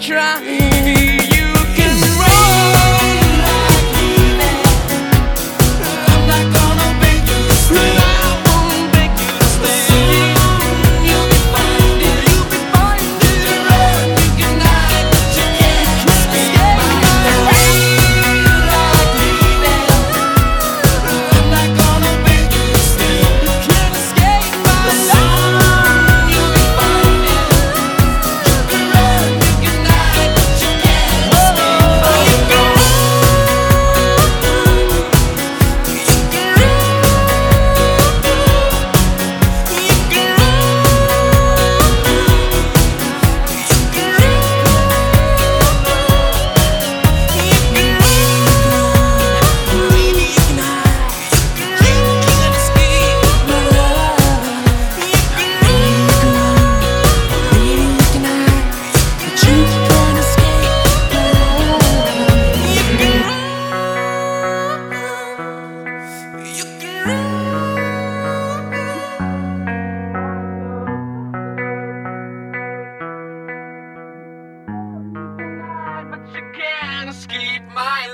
try. You can run like leaving. I'm not gonna beg you to stay. I won't beg you to stay. You'll be fine, dear. You'll be fine, dear. You can run, you can hide, but you can't escape my way like leaving. I'm not gonna beg you to stay. You can't escape my love. You'll be fine, dear. You can run, you can hide, but you can't escape my love. You can run, you can run, you can run, baby, you can hide. You can't escape my love. You can run, baby, you can hide, but you can't escape my love. You can run, you can run, but you can't escape my